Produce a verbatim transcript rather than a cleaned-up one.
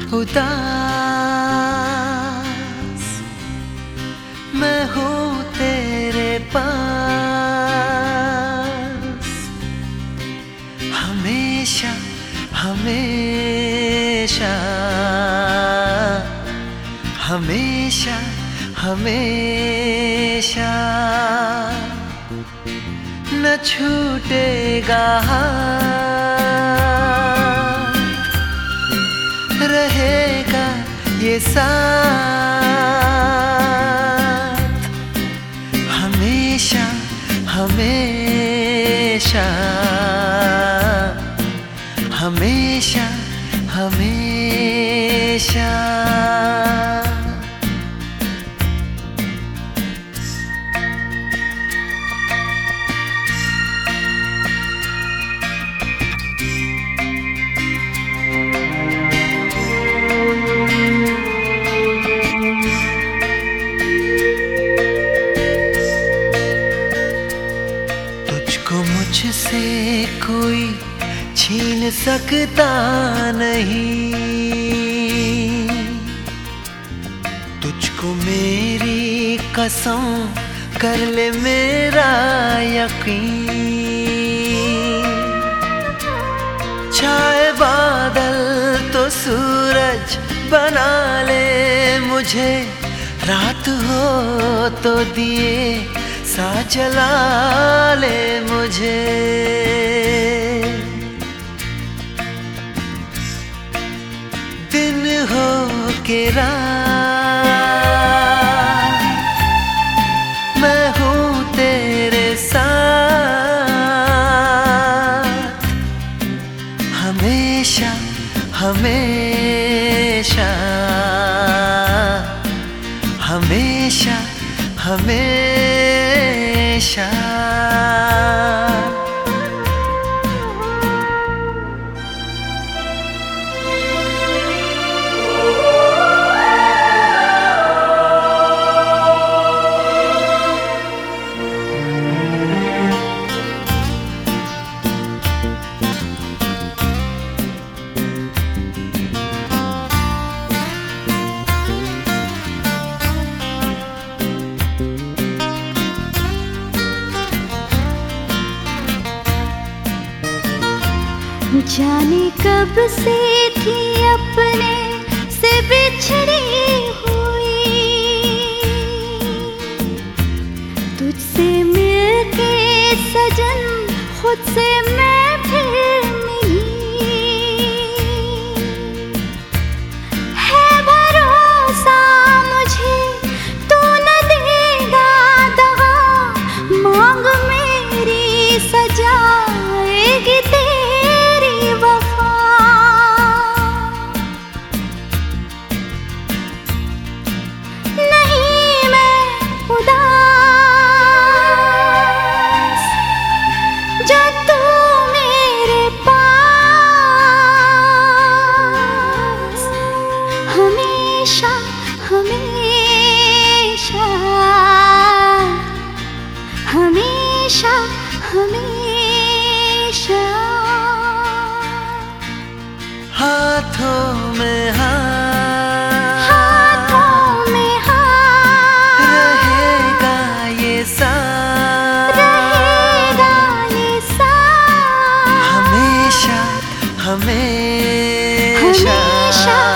उदास मैं हूँ तेरे पास, हमेशा हमेशा हमेशा हमेशा न छूटेगा हाथ, रहेगा ये साथ, हमेशा हमेशा हमेशा हमेशा। मुझसे कोई छीन सकता नहीं, तुझको मेरी कसम कर ले मेरा यकीन, छाए बादल तो सूरज बना ले मुझे, रात हो तो दिए सा जला ले मुझे, दिन हो के रात मैं हूँ तेरे साथ, हमेशा हमेशा हमेशा हमेशा। जाने कब से थी अपने से बिछड़ी हुई, तुझसे मिलके सजन खुद से मैं फिर मिली, है भरोसा मुझे तू न देगा दगा, मांग मेरी सजाएगी हमेशा हमेशा हमेशा हमेशा। हाथों में हाथ, हाथों में हाथ, रहेगा ये साथ, रहेगा ये साथ, हमेशा हमेशा हमेशा।